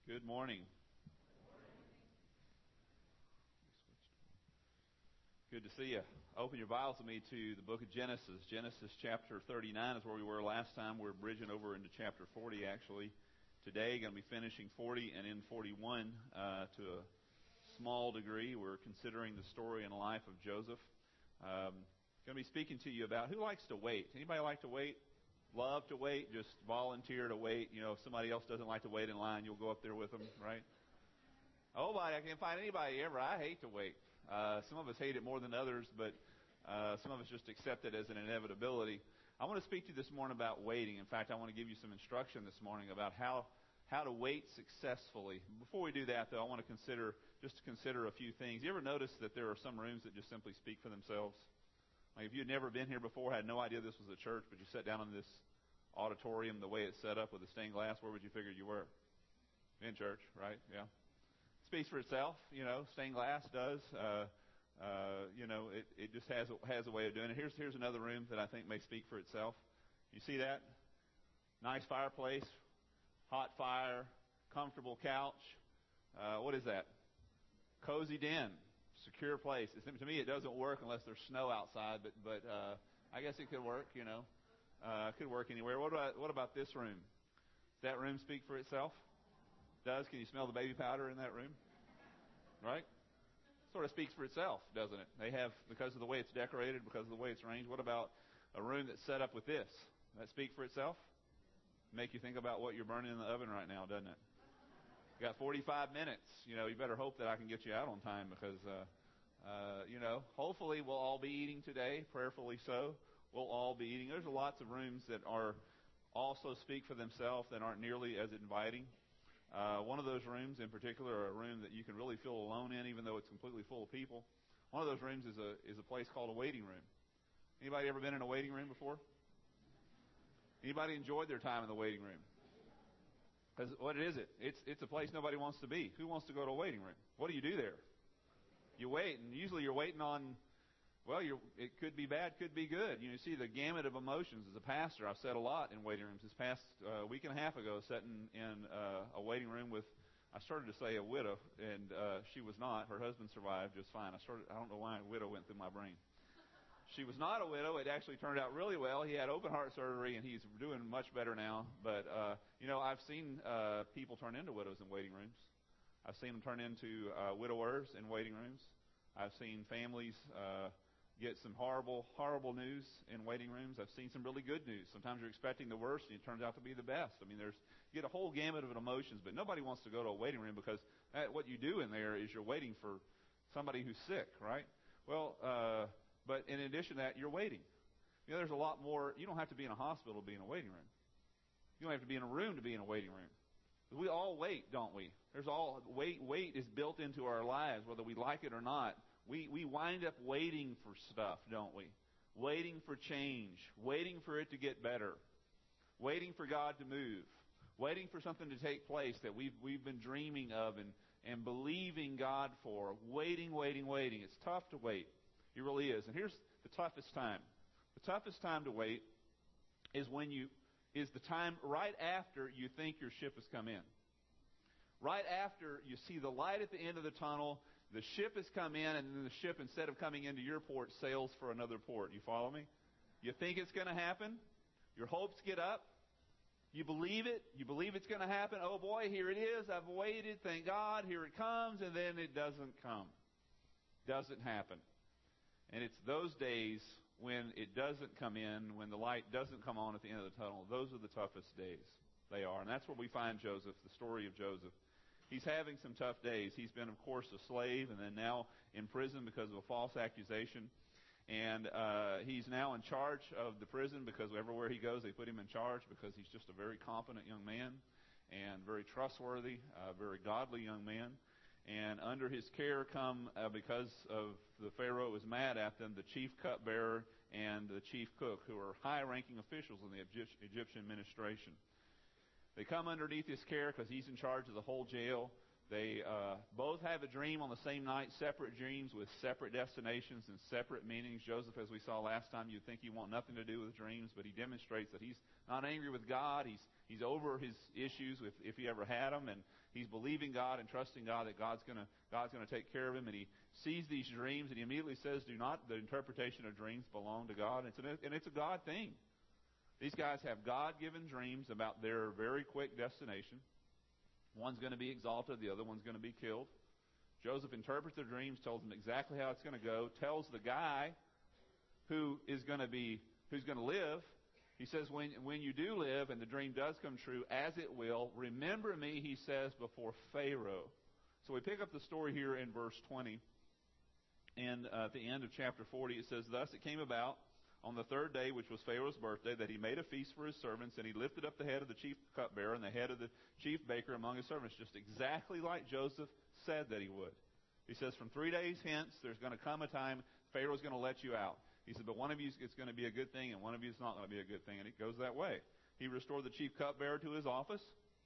Good morning. Good to see you. Open your Bibles with me to the book of Genesis. Genesis chapter 39 is where we were last time. We're bridging over into chapter 40 actually. Today, going to be finishing 40 and in 41 to a small degree. We're considering the story and life of Joseph. Going to be speaking to you about who likes to wait. Anybody like to wait? Love to wait? Just volunteer to wait. You know, if somebody else doesn't like to wait in line, you'll go up there with them, right? Oh, I can't find anybody ever. I hate to wait. Some of us hate it more than others, but some of us just accept it as an inevitability. I want to speak to you this morning about waiting. In fact, I want to give you some instruction this morning about how to wait successfully. Before we do that, though, I want to consider a few things. You ever notice that there are some rooms that just simply speak for themselves? Like if you had never been here before, had no idea this was a church, but you sat down in this auditorium the way it's set up with the stained glass, where would you figure you were? In church, right? Yeah. Speaks for itself, you know, stained glass does. It just has a way of doing it. Here's another room that I think may speak for itself. You see that? Nice fireplace, hot fire, comfortable couch. What is that? Cozy den, secure place. To me, it doesn't work unless there's snow outside, but I guess it could work, you know. It could work anywhere. What about this room? Does that room speak for itself? Does? Can you smell the baby powder in that room? Right? Sort of speaks for itself, doesn't it? They have, because of the way it's decorated, because of the way it's arranged. What about a room that's set up with this? Does that speak for itself? Make you think about what you're burning in the oven right now, doesn't it? You got 45 minutes. You know, you better hope that I can get you out on time because, hopefully we'll all be eating today, prayerfully so. We'll all be eating. There's lots of rooms that are also speak for themselves that aren't nearly as inviting. One of those rooms in particular, a room that you can really feel alone in, even though it's completely full of people. One of those rooms is a place called a waiting room. Anybody ever been in a waiting room before? Anybody enjoyed their time in the waiting room? Because what is it? It's a place nobody wants to be. Who wants to go to a waiting room? What do you do there? You wait, and usually you're waiting on. Well, it could be bad, could be good. You see the gamut of emotions. As a pastor, I've sat a lot in waiting rooms. This past week and a half ago, sitting in a waiting room with, I started to say a widow, and she was not. Her husband survived just fine. I don't know why a widow went through my brain. She was not a widow. It actually turned out really well. He had open heart surgery, and he's doing much better now. But, I've seen people turn into widows in waiting rooms. I've seen them turn into widowers in waiting rooms. I've seen families get some horrible, horrible news in waiting rooms. I've seen some really good news. Sometimes you're expecting the worst, and it turns out to be the best. I mean, you get a whole gamut of emotions, but nobody wants to go to a waiting room because what you do in there is you're waiting for somebody who's sick, right? Well, but in addition to that, you're waiting. You know, there's a lot more. You don't have to be in a hospital to be in a waiting room. You don't have to be in a room to be in a waiting room. We all wait, don't we? Wait is built into our lives, whether we like it or not. We wind up waiting for stuff, don't we? Waiting for change, waiting for it to get better, waiting for God to move, waiting for something to take place that we've been dreaming of and believing God for. Waiting. It's tough to wait. It really is. And here's the toughest time. The toughest time to wait is the time right after you think your ship has come in. Right after you see the light at the end of the tunnel, the ship has come in, and then the ship, instead of coming into your port, sails for another port. You follow me? You think it's going to happen. Your hopes get up. You believe it. You believe it's going to happen. Oh, boy, here it is. I've waited. Thank God. Here it comes. And then it doesn't come. Doesn't happen. And it's those days when it doesn't come in, when the light doesn't come on at the end of the tunnel. Those are the toughest days. They are. And that's where we find Joseph, the story of Joseph. He's having some tough days. He's been, of course, a slave and then now in prison because of a false accusation. And he's now in charge of the prison because everywhere he goes, they put him in charge because he's just a very competent young man and very trustworthy, very godly young man. And under his care come, because of the Pharaoh was mad at them, the chief cupbearer and the chief cook, who are high-ranking officials in the Egyptian administration. They come underneath his care because he's in charge of the whole jail. They both have a dream on the same night, separate dreams with separate destinations and separate meanings. Joseph, as we saw last time, you'd think he want nothing to do with dreams, but he demonstrates that he's not angry with God. He's over his issues if he ever had them, and he's believing God and trusting God that God's going to take care of him. And he sees these dreams, and he immediately says, "Do not the interpretation of dreams belong to God?" And it's a God thing. These guys have God-given dreams about their very quick destination. One's going to be exalted, the other one's going to be killed. Joseph interprets their dreams, tells them exactly how it's going to go, tells the guy who's going to live. He says, when you do live and the dream does come true, as it will, remember me, he says, before Pharaoh. So we pick up the story here in verse 20. And at the end of chapter 40, it says, "Thus it came about on the third day, which was Pharaoh's birthday, that he made a feast for his servants, and he lifted up the head of the chief cupbearer and the head of the chief baker among his servants," just exactly like Joseph said that he would. He says, "From 3 days hence, there's going to come a time Pharaoh's going to let you out." He said, "But one of you it's going to be a good thing, and one of you is not going to be a good thing," and it goes that way. He restored the chief cupbearer to his office,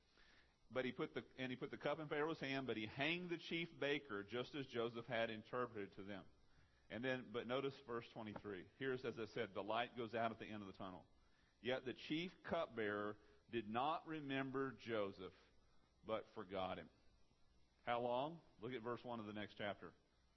but he put the cup in Pharaoh's hand, but he hanged the chief baker just as Joseph had interpreted to them. And then, but notice verse 23. Here's, as I said, the light goes out at the end of the tunnel. "Yet the chief cupbearer did not remember Joseph, but forgot him." How long? Look at verse 1 of the next chapter.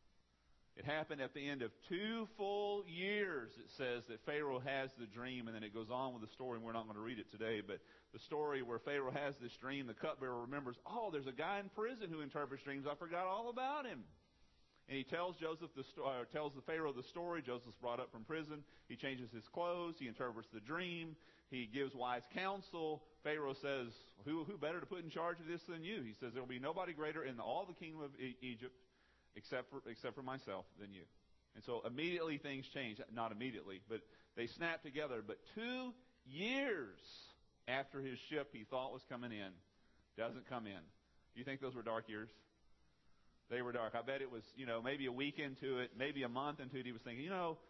It happened at the end of 2 full years, it says, that Pharaoh has the dream, and then it goes on with the story, and we're not going to read it today, but the story where Pharaoh has this dream, the cupbearer remembers, "Oh, there's a guy in prison who interprets dreams. I forgot all about him." And he tells tells the Pharaoh the story. Joseph's brought up from prison. He changes his clothes. He interprets the dream. He gives wise counsel. Pharaoh says, who better to put in charge of this than you? He says, "There will be nobody greater in all the kingdom of Egypt except for myself than you." And so immediately things change. Not immediately, but they snap together. But 2 years after his ship he thought was coming in, doesn't come in. Do you think those were dark years? They were dark. I bet it was, maybe a week into it, maybe a month into it, he was thinking,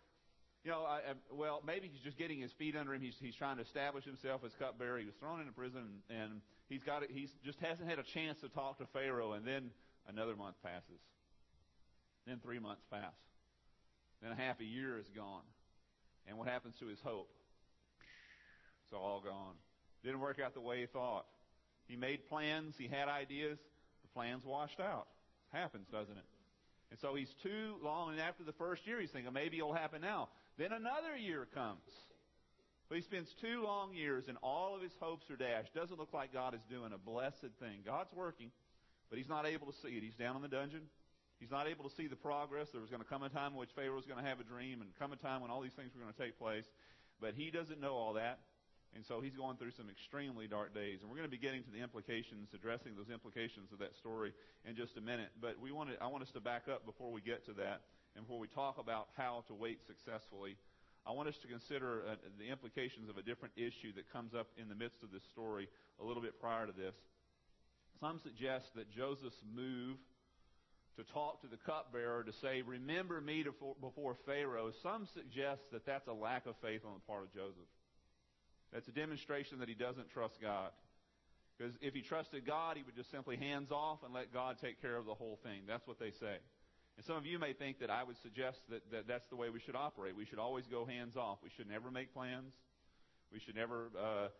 maybe he's just getting his feet under him. He's trying to establish himself as cupbearer. He was thrown into prison, and he's just hasn't had a chance to talk to Pharaoh. And then another month passes. Then 3 months pass. Then half a year is gone. And what happens to his hope? It's all gone. Didn't work out the way he thought. He made plans. He had ideas. The plans washed out. Happens, doesn't it? And so he's too long, and after the first year, he's thinking, maybe it'll happen now. Then another year comes. But he spends 2 long years, and all of his hopes are dashed. Doesn't look like God is doing a blessed thing. God's working, but he's not able to see it. He's down in the dungeon. He's not able to see the progress. There was going to come a time in which Pharaoh was going to have a dream, and come a time when all these things were going to take place. But he doesn't know all that. And so he's going through some extremely dark days. And we're going to be getting to the implications, addressing those implications of that story in just a minute. But I want us to back up before we get to that, and before we talk about how to wait successfully. I want us to consider the implications of a different issue that comes up in the midst of this story a little bit prior to this. Some suggest that Joseph's move to talk to the cupbearer to say, "Remember me before Pharaoh," some suggest that that's a lack of faith on the part of Joseph. That's a demonstration that he doesn't trust God. Because if he trusted God, he would just simply hands off and let God take care of the whole thing. That's what they say. And some of you may think that I would suggest that that's the way we should operate. We should always go hands off. We should never make plans. We should never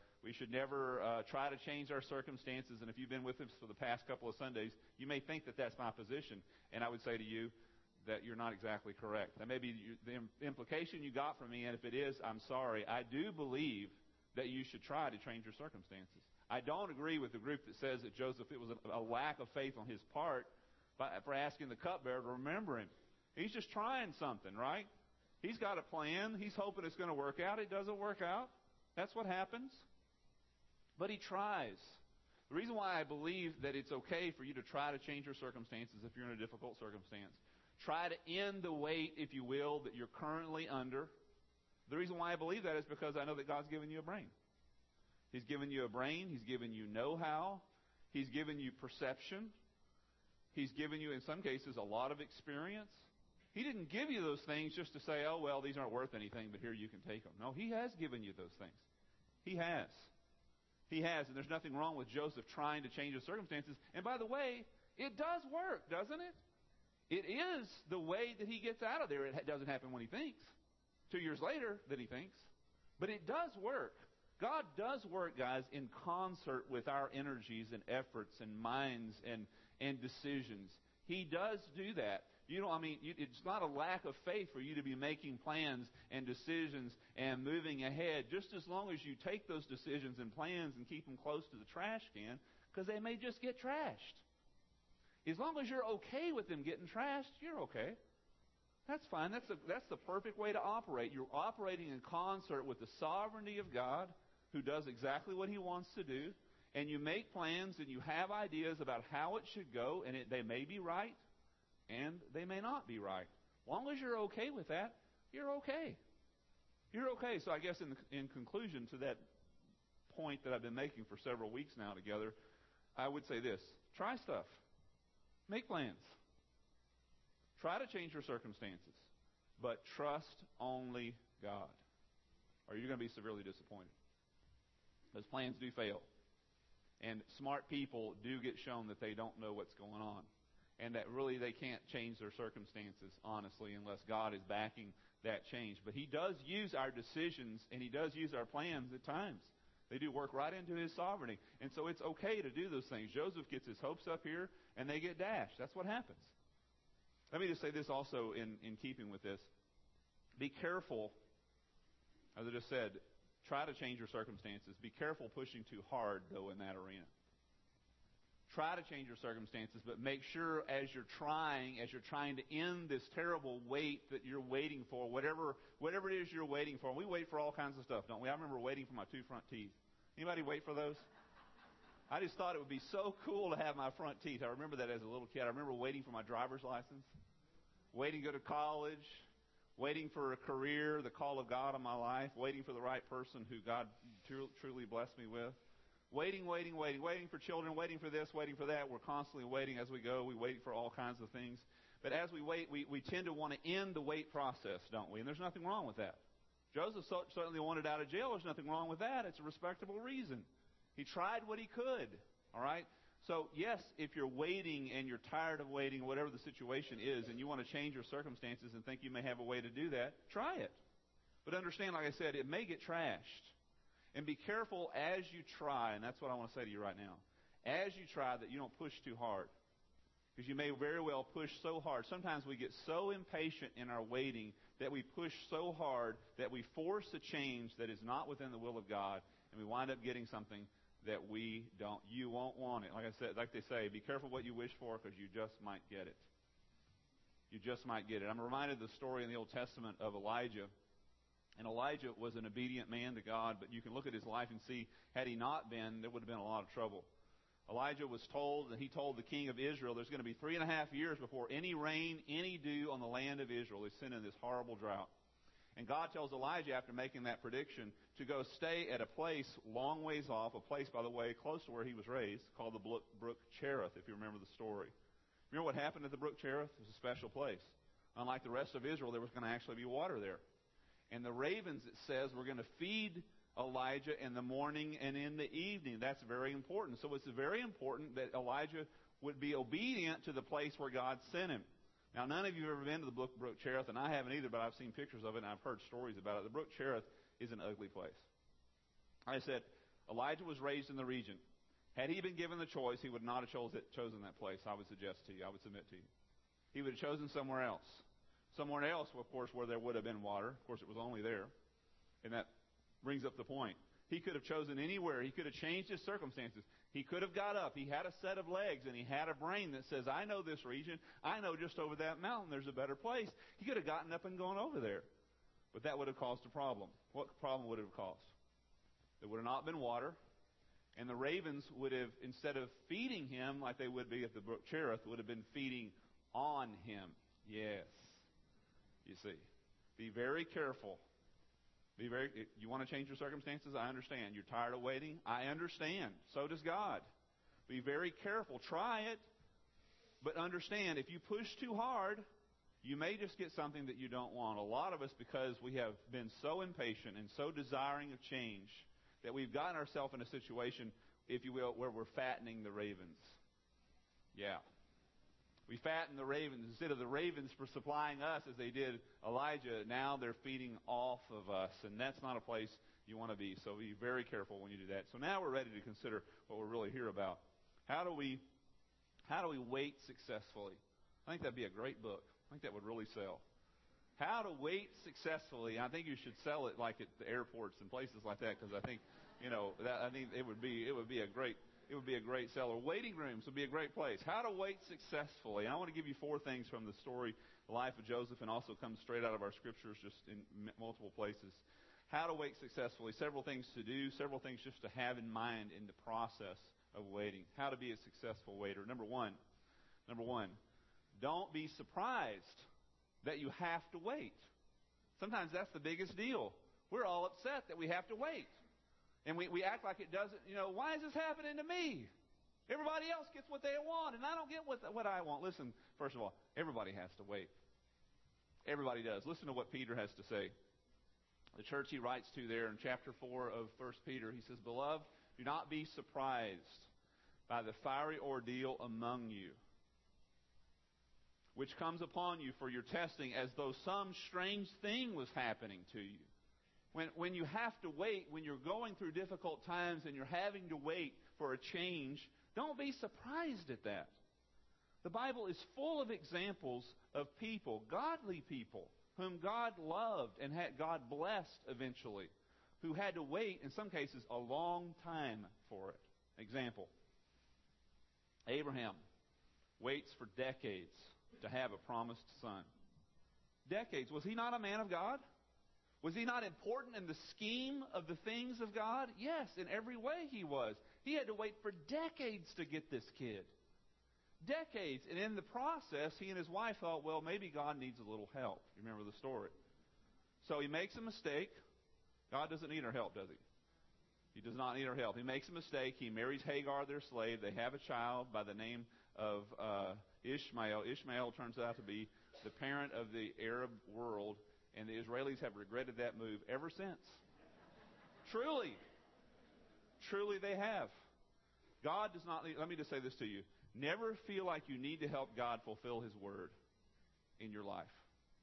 try to change our circumstances. And if you've been with us for the past couple of Sundays, you may think that that's my position. And I would say to you that you're not exactly correct. That may be the implication you got from me, and if it is, I'm sorry. I do believe that you should try to change your circumstances. I don't agree with the group that says that Joseph, it was a lack of faith on his part for asking the cupbearer to remember him. He's just trying something, right? He's got a plan. He's hoping it's going to work out. It doesn't work out. That's what happens. But he tries. The reason why I believe that it's okay for you to try to change your circumstances if you're in a difficult circumstance, try to end the weight, if you will, that you're currently under. The reason why I believe that is because I know that God's given you a brain. He's given you a brain. He's given you know-how. He's given you perception. He's given you, in some cases, a lot of experience. He didn't give you those things just to say, "Oh, well, these aren't worth anything, but here you can take them." No, he has given you those things. He has. He has, and there's nothing wrong with Joseph trying to change his circumstances. And by the way, It does work, doesn't it? It is the way that he gets out of there. It doesn't happen when he thinks. 2 years later than he thinks. But it does work. God does work, guys, in concert with our energies and efforts and minds and decisions. He does do that. It's not a lack of faith for you to be making plans and decisions and moving ahead, just as long as you take those decisions and plans and keep them close to the trash can, because they may just get trashed. As long as you're okay with them getting trashed, you're okay. That's fine. That's the perfect way to operate. You're operating in concert with the sovereignty of God, who does exactly what he wants to do, and you make plans and you have ideas about how it should go, and they may be right, and they may not be right. As long as you're okay with that, you're okay. You're okay. So I guess in conclusion to that point that I've been making for several weeks now together, I would say this. Try stuff. Make plans. Try to change your circumstances, but trust only God, or you're going to be severely disappointed. Those plans do fail. And smart people do get shown that they don't know what's going on, and that really they can't change their circumstances, honestly, unless God is backing that change. But he does use our decisions, and he does use our plans at times. They do work right into his sovereignty. And so it's okay to do those things. Joseph gets his hopes up here, and they get dashed. That's what happens. Let me just say this also in keeping with this. Be careful, as I just said, try to change your circumstances. Be careful pushing too hard, though, in that arena. Try to change your circumstances, but make sure as you're trying to end this terrible wait that you're waiting for, whatever it is you're waiting for. We wait for all kinds of stuff, don't we? I remember waiting for my 2 front teeth. Anybody wait for those? I just thought it would be so cool to have my front teeth. I remember that as a little kid. I remember waiting for my driver's license, waiting to go to college, waiting for a career, the call of God on my life, waiting for the right person who God truly blessed me with. Waiting for children, waiting for this, waiting for that. We're constantly waiting as we go. We wait for all kinds of things. But as we wait, we tend to want to end the wait process, don't we? And there's nothing wrong with that. Joseph certainly wanted out of jail. There's nothing wrong with that. It's a respectable reason. He tried what he could, all right? So, yes, if you're waiting and you're tired of waiting, whatever the situation is, and you want to change your circumstances and think you may have a way to do that, try it. But understand, like I said, it may get trashed. And be careful as you try, and that's what I want to say to you right now. As you try, that you don't push too hard. Because you may very well push so hard. Sometimes we get so impatient in our waiting that we push so hard that we force a change that is not within the will of God, and we wind up getting something that you won't want it. Like I said, like they say, be careful what you wish for, because you just might get it. You just might get it. I'm reminded of the story in the Old Testament of Elijah. And Elijah was an obedient man to God, but you can look at his life and see, had he not been, there would have been a lot of trouble. Elijah was told, and he told the king of Israel, there's going to be 3.5 years before any rain, any dew on the land of Israel is sent in this horrible drought. And God tells Elijah, after making that prediction, to go stay at a place long ways off, a place, by the way, close to where he was raised, called the Brook Cherith, if you remember the story. Remember what happened at the Brook Cherith? It was a special place. Unlike the rest of Israel, there was going to actually be water there. And the ravens, it says, were going to feed Elijah in the morning and in the evening. That's very important. So it's very important that Elijah would be obedient to the place where God sent him. Now, none of you have ever been to the Brook Cherith, and I haven't either, but I've seen pictures of it, and I've heard stories about it. The Brook Cherith is an ugly place. Like I said, Elijah was raised in the region. Had he been given the choice, he would not have chosen that place, I would suggest to you. I would submit to you. He would have chosen somewhere else. Somewhere else, of course, where there would have been water. Of course, it was only there. And that brings up the point. He could have chosen anywhere. He could have changed his circumstances. He could have got up. He had a set of legs, and he had a brain that says, I know this region. I know just over that mountain there's a better place. He could have gotten up and gone over there. But that would have caused a problem. What problem would it have caused? There would have not been water, and the ravens would have, instead of feeding him like they would be at the Brook Cherith, would have been feeding on him. Yes. You see. Be very careful. You want to change your circumstances? I understand. You're tired of waiting? I understand. So does God. Be very careful. Try it. But understand, if you push too hard, you may just get something that you don't want. A lot of us, because we have been so impatient and so desiring of change, that we've gotten ourselves in a situation, if you will, where we're fattening the ravens. Yeah. We fatten the ravens. Instead of the ravens for supplying us as they did Elijah, now they're feeding off of us. And that's not a place you want to be. So be very careful when you do that. So now we're ready to consider what we're really here about. How do we wait successfully? I think that'd be a great book. I think that would really sell. How to wait successfully. I think you should sell it like at the airports and places like that, because I think, I think it would be a great seller. Waiting rooms would be a great place. How to wait successfully. I want to give you 4 things from the story, the life of Joseph, and also comes straight out of our scriptures, just in multiple places. How to wait successfully. Several things to do. Several things just to have in mind in the process of waiting. How to be a successful waiter. Number one, don't be surprised that you have to wait. Sometimes that's the biggest deal. We're all upset that we have to wait. And we act like it doesn't, why is this happening to me? Everybody else gets what they want, and I don't get what I want. Listen, first of all, everybody has to wait. Everybody does. Listen to what Peter has to say. The church he writes to there in chapter 4 of 1 Peter, he says, "Beloved, do not be surprised by the fiery ordeal among you, which comes upon you for your testing, as though some strange thing was happening to you." When you have to wait, when you're going through difficult times and you're having to wait for a change, don't be surprised at that. The Bible is full of examples of people, godly people, whom God loved and had God blessed eventually, who had to wait, in some cases, a long time for it. Example, Abraham waits for decades to have a promised son. Decades. Was he not a man of God? Was he not important in the scheme of the things of God? Yes, in every way he was. He had to wait for decades to get this kid. Decades. And in the process, he and his wife thought, well, maybe God needs a little help. You remember the story. So he makes a mistake. God doesn't need our help, does he? He does not need our help. He makes a mistake. He marries Hagar, their slave. They have a child by the name of Ishmael. Ishmael turns out to be the parent of the Arab world. And the Israelis have regretted that move ever since. Truly. Truly they have. God does not need, let me just say this to you. Never feel like you need to help God fulfill His word in your life.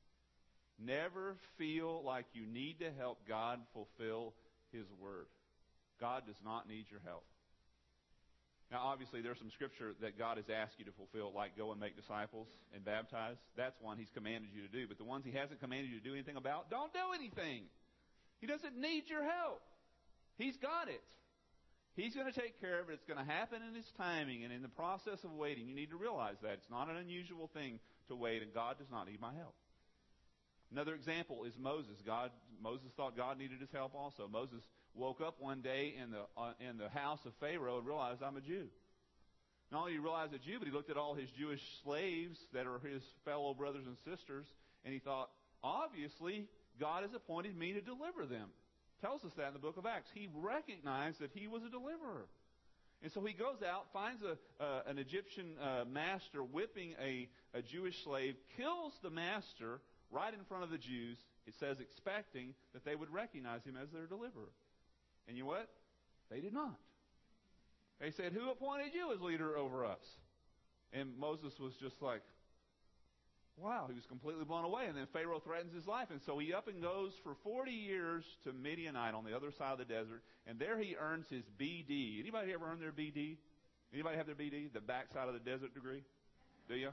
Never feel like you need to help God fulfill His word. God does not need your help. Now, obviously, there's some scripture that God has asked you to fulfill, like go and make disciples and baptize. That's one He's commanded you to do. But the ones He hasn't commanded you to do anything about, don't do anything. He doesn't need your help. He's got it. He's going to take care of it. It's going to happen in His timing. And in the process of waiting, you need to realize that. It's not an unusual thing to wait, and God does not need my help. Another example is Moses. Moses thought God needed his help also. Moses woke up one day in the house of Pharaoh and realized, I'm a Jew. Not only did he realize a Jew, but he looked at all his Jewish slaves that are his fellow brothers and sisters, and he thought, obviously, God has appointed me to deliver them. Tells us that in the book of Acts. He recognized that he was a deliverer. And so he goes out, finds an Egyptian master whipping a Jewish slave, kills the master right in front of the Jews, it says, expecting that they would recognize him as their deliverer. And you know what? They did not. They said, who appointed you as leader over us? And Moses was just like, wow, he was completely blown away. And then Pharaoh threatens his life. And so he up and goes for 40 years to Midianite on the other side of the desert. And there he earns his BD. Anybody ever earn their BD? Anybody have their BD? The backside of the desert degree? Do you?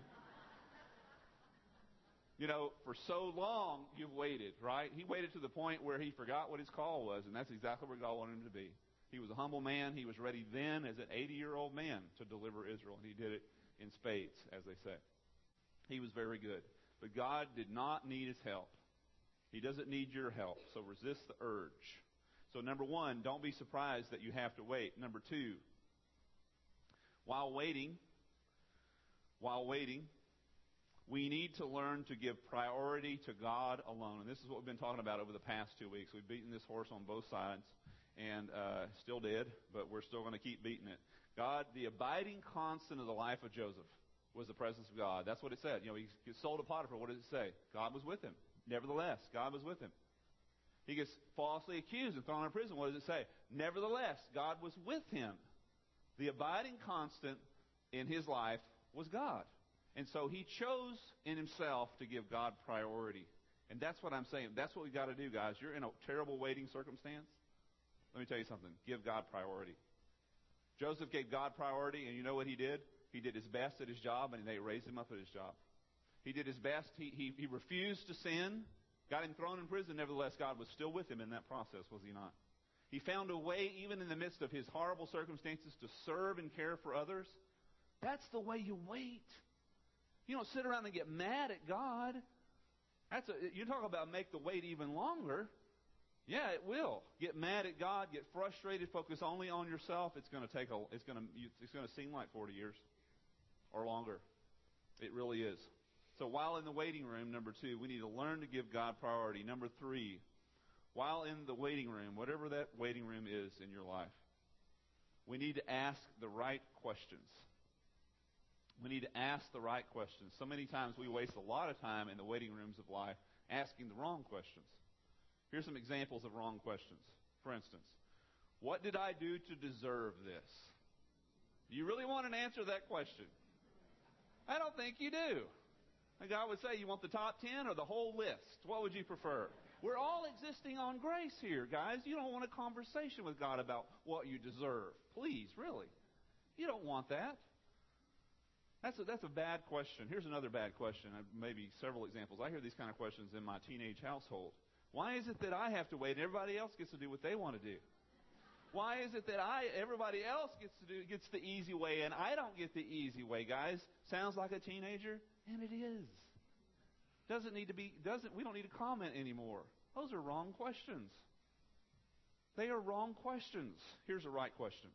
You know, for so long you've waited, right? He waited to the point where he forgot what his call was, and that's exactly where God wanted him to be. He was a humble man. He was ready then as an 80-year-old man to deliver Israel, and he did it in spades, as they say. He was very good. But God did not need his help. He doesn't need your help, so resist the urge. So number one, don't be surprised that you have to wait. Number two, while waiting, we need to learn to give priority to God alone. And this is what we've been talking about over the past 2 weeks. We've beaten this horse on both sides, and still dead, but we're still going to keep beating it. God, the abiding constant of the life of Joseph was the presence of God. That's what it said. You know, he sold to Potiphar. What did it say? God was with him. Nevertheless, God was with him. He gets falsely accused and thrown in prison. What does it say? Nevertheless, God was with him. The abiding constant in his life was God. And so he chose in himself to give God priority. And that's what I'm saying. That's what we've got to do, guys. You're in a terrible waiting circumstance. Let me tell you something. Give God priority. Joseph gave God priority, and you know what he did? He did his best at his job, and they raised him up at his job. He did his best. He refused to sin, got him thrown in prison. Nevertheless, God was still with him in that process, was he not? He found a way, even in the midst of his horrible circumstances, to serve and care for others. That's the way you wait. You don't sit around and get mad at God. You talk about make the wait even longer. Yeah, it will. Get mad at God, get frustrated, focus only on yourself. It's going to seem like 40 years or longer. It really is. So while in the waiting room, number 2, we need to learn to give God priority. Number 3, while in the waiting room, whatever that waiting room is in your life, we need to ask the right questions. We need to ask the right questions. So many times we waste a lot of time in the waiting rooms of life asking the wrong questions. Here's some examples of wrong questions. For instance, what did I do to deserve this? Do you really want an answer to that question? I don't think you do. And God would say, you want the top 10 or the whole list? What would you prefer? We're all existing on grace here, guys. You don't want a conversation with God about what you deserve. Please, really. You don't want that. That's a bad question. Here's another bad question, maybe several examples. I hear these kind of questions in my teenage household. Why is it that I have to wait and everybody else gets to do what they want to do? Why is it that everybody else gets the easy way and I don't get the easy way, guys? Sounds like a teenager, and it is. We don't need to comment anymore. Those are wrong questions. They are wrong questions. Here's a right question.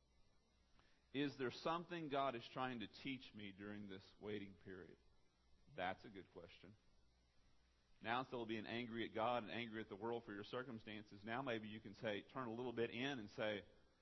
Is there something God is trying to teach me during this waiting period? That's a good question. Now, instead of being angry at God and angry at the world for your circumstances, now maybe you can turn a little bit in and say,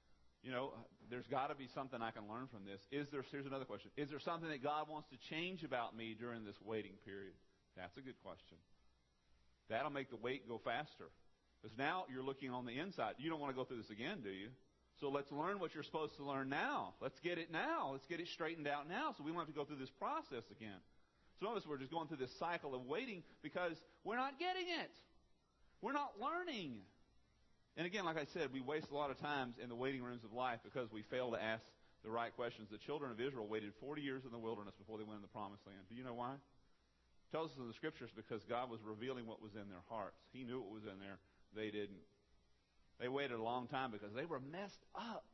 there's got to be something I can learn from this. Here's another question. Is there something that God wants to change about me during this waiting period? That's a good question. That'll make the wait go faster. Because now you're looking on the inside. You don't want to go through this again, do you? So let's learn what you're supposed to learn now. Let's get it now. Let's get it straightened out now so we don't have to go through this process again. Some of us, we're just going through this cycle of waiting because we're not getting it. We're not learning. And again, like I said, we waste a lot of times in the waiting rooms of life because we fail to ask the right questions. The children of Israel waited 40 years in the wilderness before they went in the promised land. Do you know why? It tells us in the scriptures because God was revealing what was in their hearts. He knew what was in there. They didn't. They waited a long time because they were messed up.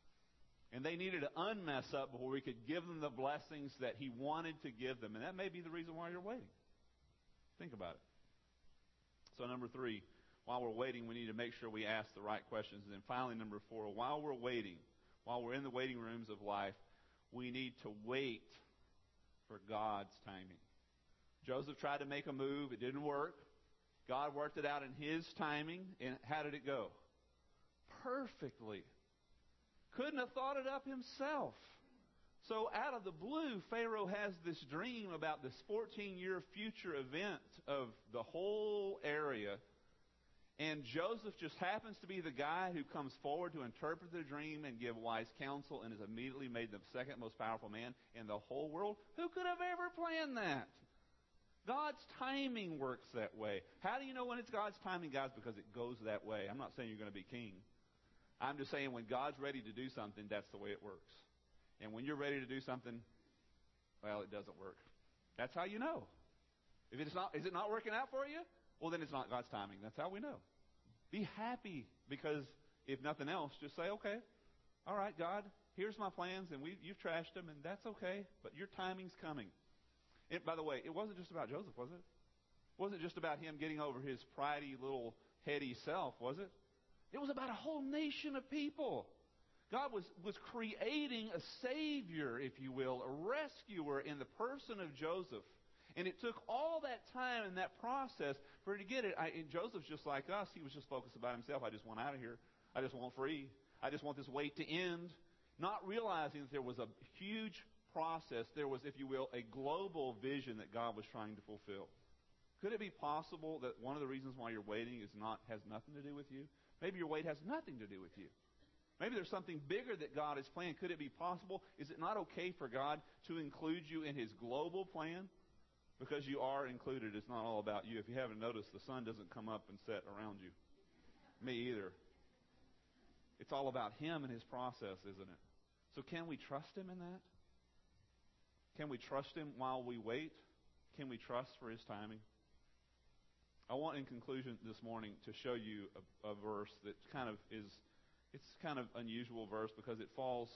And they needed to unmess up before we could give them the blessings that He wanted to give them. And that may be the reason why you're waiting. Think about it. So number 3, while we're waiting, we need to make sure we ask the right questions. And then finally, number 4, while we're waiting, while we're in the waiting rooms of life, we need to wait for God's timing. Joseph tried to make a move. It didn't work. God worked it out in His timing. And how did it go? Perfectly. Couldn't have thought it up himself. So out of the blue, Pharaoh has this dream about this 14-year future event of the whole area. And Joseph just happens to be the guy who comes forward to interpret the dream and give wise counsel and is immediately made the second most powerful man in the whole world. Who could have ever planned that? God's timing works that way. How do you know when it's God's timing, guys? Because it goes that way. I'm not saying you're going to be king. I'm just saying when God's ready to do something, that's the way it works. And when you're ready to do something, well, it doesn't work. That's how you know. If it's not, is it not working out for you? Well, then it's not God's timing. That's how we know. Be happy because if nothing else, just say, okay, all right, God, here's my plans, and you've trashed them, and that's okay, but your timing's coming. By the way, it wasn't just about Joseph, was it? It wasn't just about him getting over his pridey little heady self, was it? It was about a whole nation of people. God was creating a savior, if you will, a rescuer in the person of Joseph. And it took all that time and that process for him to get it. And Joseph's just like us. He was just focused about himself. I just want out of here. I just want free. I just want this wait to end. Not realizing that there was a huge process. There was, if you will, a global vision that God was trying to fulfill. Could it be possible that one of the reasons why you're waiting has nothing to do with you? Maybe your wait has nothing to do with you. Maybe there's something bigger that God has planned. Could it be possible? Is it not okay for God to include you in his global plan? Because you are included. It's not all about you. If you haven't noticed, the sun doesn't come up and set around you. Me either. It's all about him and his process, isn't it? So can we trust him in that? Can we trust him while we wait? Can we trust for his timing? I want, in conclusion this morning, to show you a verse that it's kind of unusual verse because it falls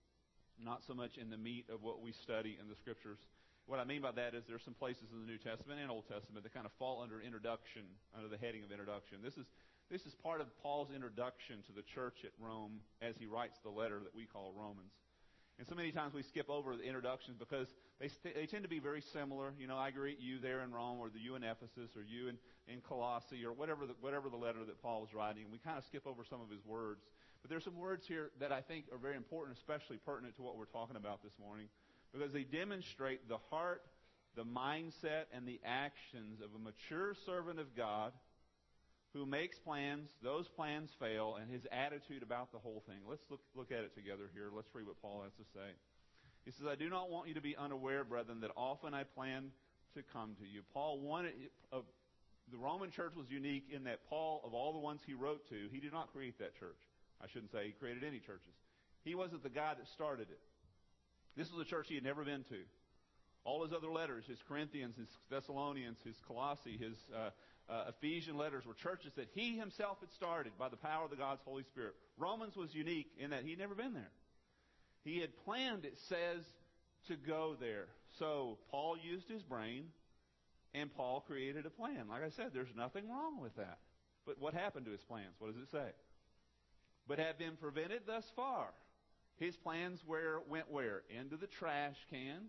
not so much in the meat of what we study in the Scriptures. What I mean by that is there's some places in the New Testament and Old Testament that kind of fall under introduction, under the heading of introduction. This is part of Paul's introduction to the church at Rome as he writes the letter that we call Romans. And so many times we skip over the introductions because they tend to be very similar. You know, I greet you there in Rome, or you in Ephesus, or you in Colossae, or whatever the letter that Paul was writing. And we kind of skip over some of his words. But there's some words here that I think are very important, especially pertinent to what we're talking about this morning, because they demonstrate the heart, the mindset, and the actions of a mature servant of God who makes plans, those plans fail, and his attitude about the whole thing. Let's look at it together here. Let's read what Paul has to say. He says, I do not want you to be unaware, brethren, that often I plan to come to you. Paul wanted, the Roman church was unique in that Paul, of all the ones he wrote to, he did not create that church. I shouldn't say he created any churches. He wasn't the guy that started it. This was a church he had never been to. All his other letters, his Corinthians, his Thessalonians, his Colossae, his Ephesian letters were churches that he himself had started by the power of the God's Holy Spirit. Romans was unique in that he'd never been there. He had planned, it says, to go there. So Paul used his brain, and Paul created a plan. Like I said, there's nothing wrong with that. But what happened to his plans? What does it say? But have been prevented thus far. His plans went where? Into the trash can.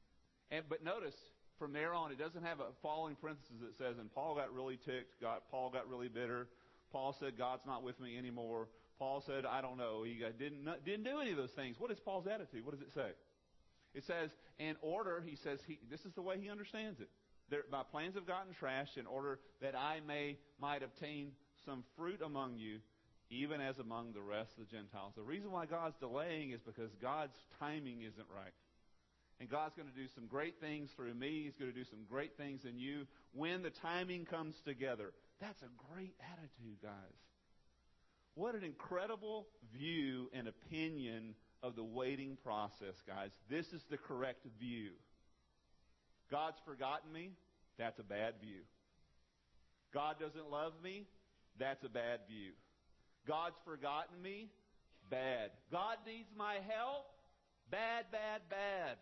But notice, from there on, it doesn't have a following parenthesis that says, and Paul got really ticked, Paul got really bitter. Paul said, God's not with me anymore. Paul said, I don't know. He didn't do any of those things. What is Paul's attitude? What does it say? It says, in order, he says, this is the way he understands it. My plans have gotten trashed in order that I might obtain some fruit among you, even as among the rest of the Gentiles. The reason why God's delaying is because God's timing isn't right. And God's going to do some great things through me. He's going to do some great things in you when the timing comes together. That's a great attitude, guys. What an incredible view and opinion of the waiting process, guys. This is the correct view. God's forgotten me. That's a bad view. God doesn't love me. That's a bad view. God's forgotten me. Bad. God needs my help. Bad, bad, bad.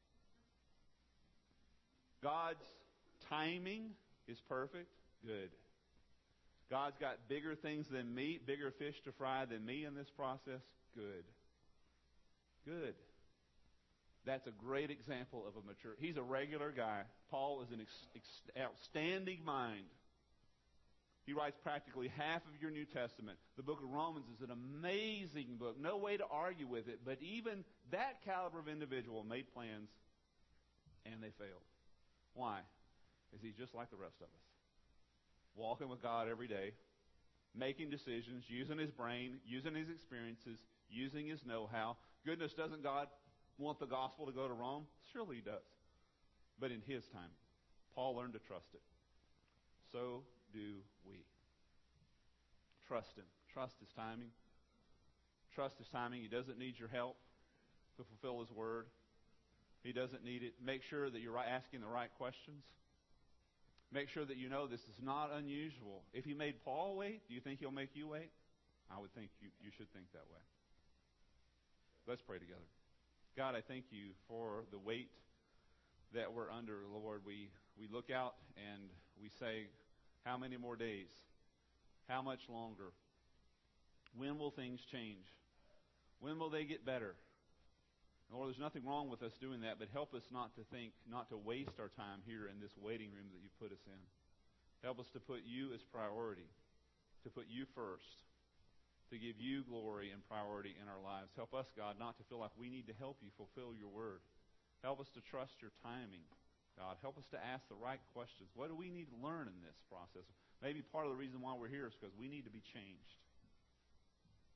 God's timing is perfect. Good. God's got bigger things than me, bigger fish to fry than me in this process. Good. Good. That's a great example of a mature. He's a regular guy. Paul is an outstanding mind. He writes practically half of your New Testament. The book of Romans is an amazing book. No way to argue with it. But even that caliber of individual made plans, and they failed. Why? Because he's just like the rest of us. Walking with God every day, making decisions, using his brain, using his experiences, using his know-how. Goodness, doesn't God want the gospel to go to Rome? Surely he does. But in his time, Paul learned to trust it. So do we. Trust him. Trust his timing. Trust his timing. He doesn't need your help to fulfill his word. He doesn't need it. Make sure that you're asking the right questions. Make sure that you know this is not unusual. If he made Paul wait, do you think he'll make you wait? I would think you should think that way. Let's pray together. God, I thank you for the weight that we're under, Lord. We look out and we say, how many more days? How much longer? When will things change? When will they get better? Lord, there's nothing wrong with us doing that, but help us not to waste our time here in this waiting room that you put us in. Help us to put you as priority, to put you first, to give you glory and priority in our lives. Help us, God, not to feel like we need to help you fulfill your word. Help us to trust your timing. God, help us to ask the right questions. What do we need to learn in this process? Maybe part of the reason why we're here is because we need to be changed.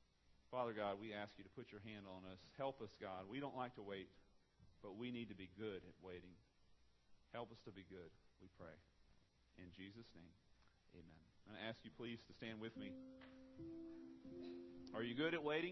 Father God, we ask you to put your hand on us. Help us, God. We don't like to wait, but we need to be good at waiting. Help us to be good, we pray. In Jesus' name, amen. I'm going to ask you, please, to stand with me. Are you good at waiting?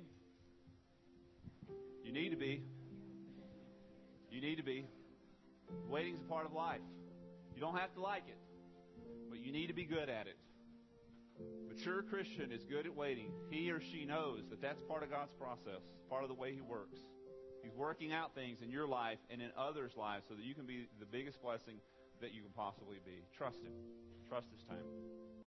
You need to be. You need to be. Waiting is a part of life. You don't have to like it, but you need to be good at it. Mature Christian is good at waiting. He or she knows that that's part of God's process, part of the way He works. He's working out things in your life and in others' lives so that you can be the biggest blessing that you can possibly be. Trust Him. Trust His time.